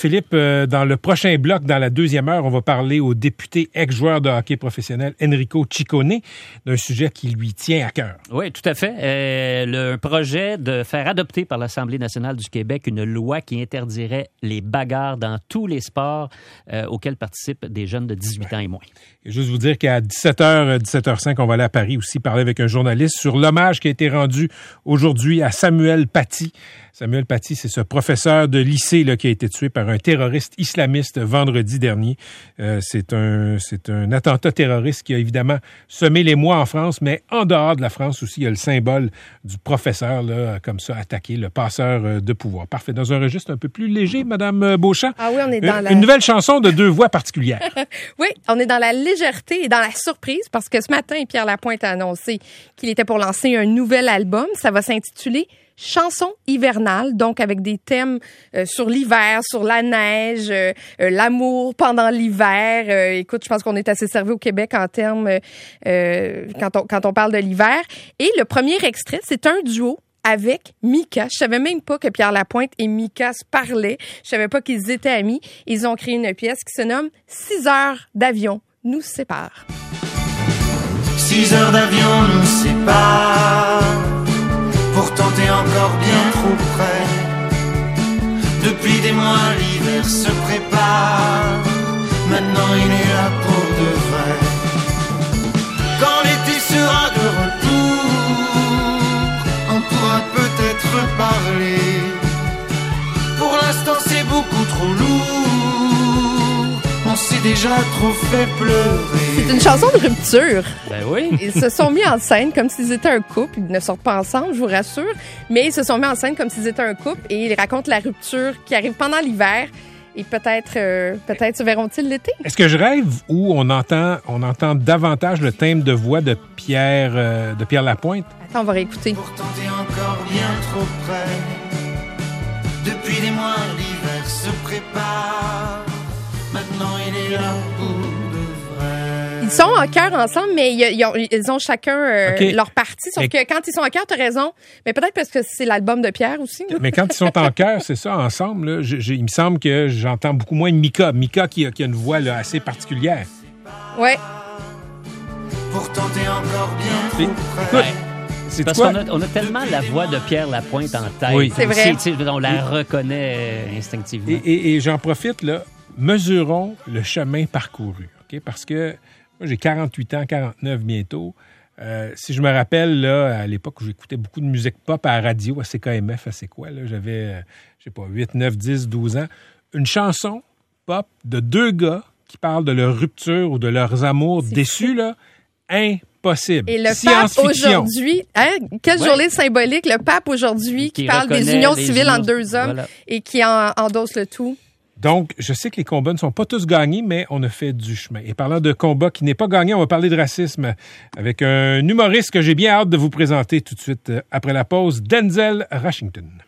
Philippe, dans le prochain bloc, dans la deuxième heure, on va parler au député ex-joueur de hockey professionnel Enrico Ciccone d'un sujet qui lui tient à cœur. Oui, tout à fait. Le projet de faire adopter par l'Assemblée nationale du Québec une loi qui interdirait les bagarres dans tous les sports auxquels participent des jeunes de 18 ans et moins. Et juste vous dire qu'à 17h, 17h05, on va aller à Paris aussi parler avec un journaliste sur l'hommage qui a été rendu aujourd'hui à Samuel Paty. Samuel Paty, c'est ce professeur de lycée là, qui a été tué par un terroriste islamiste vendredi dernier. C'est un attentat terroriste qui a évidemment semé l'émoi en France, mais en dehors de la France aussi, il y a le symbole du professeur, là, comme ça, attaqué, le passeur de pouvoir. Parfait. Dans un registre un peu plus léger, Madame Beauchamp. Ah oui, on est dans une nouvelle chanson de deux voix particulières. Oui, on est dans la légèreté et dans la surprise parce que ce matin, Pierre Lapointe a annoncé qu'il était pour lancer un nouvel album. Ça va s'intituler Chansons hivernales, donc avec des thèmes sur l'hiver, sur la neige, l'amour pendant l'hiver. Écoute, je pense qu'on est assez servi au Québec en termes quand on parle de l'hiver. Et le premier extrait, c'est un duo avec Mika. Je savais même pas que Pierre Lapointe et Mika se parlaient. Je savais pas qu'ils étaient amis. Ils ont créé une pièce qui se nomme 6 heures d'avion nous séparent. 6 heures d'avion nous séparent. Pourtant t'es encore bien trop près. Depuis des mois l'hiver se prépare. Maintenant il est là pour de vrai. Quand l'été sera de retour, on pourra peut-être parler. Pour l'instant c'est beaucoup trop lourd. On s'est déjà trop fait pleurer. C'est une chanson de rupture. Ben oui. Ils se sont mis en scène comme s'ils étaient un couple. Ils ne sortent pas ensemble, je vous rassure. Mais ils se sont mis en scène comme s'ils étaient un couple et ils racontent la rupture qui arrive pendant l'hiver. Et peut-être se verront-ils l'été. Est-ce que je rêve ou on entend davantage le thème de voix de Pierre Lapointe? Attends, on va réécouter. Pourtant t'es encore bien trop près. Depuis des mois l'hiver se prépare. Maintenant il est là pour de vrai. Ils sont en chœur ensemble, mais ils ont chacun leur partie. Sauf que quand ils sont en chœur, t'as raison. Mais peut-être parce que c'est l'album de Pierre aussi. Mais quand ils sont en chœur, c'est ça, ensemble, là, il me semble que j'entends beaucoup moins Mika. Mika qui a une voix là, assez particulière. Ouais. Pourtant t'es encore bien trop près. Écoute, c'est Parce quoi? qu'on a tellement la voix de Pierre Lapointe en tête. Oui. C'est vrai. On la reconnaît instinctivement. Et j'en profite, là, mesurons le chemin parcouru, OK? Parce que moi, j'ai 48 ans, 49 bientôt. Si je me rappelle, là, à l'époque où j'écoutais beaucoup de musique pop à la radio, à CKMF, à c'est quoi, là, j'avais, je sais pas, 8, 9, 10, 12 ans. Une chanson pop de deux gars qui parlent de leur rupture ou de leurs amours déçus, là, impossible. Et le pape aujourd'hui, quelle journée symbolique, le pape aujourd'hui qui parle des unions civiles entre deux hommes et qui endosse le tout. Donc, je sais que les combats ne sont pas tous gagnés, mais on a fait du chemin. Et parlant de combat qui n'est pas gagné, on va parler de racisme avec un humoriste que j'ai bien hâte de vous présenter tout de suite après la pause, Denzel Washington.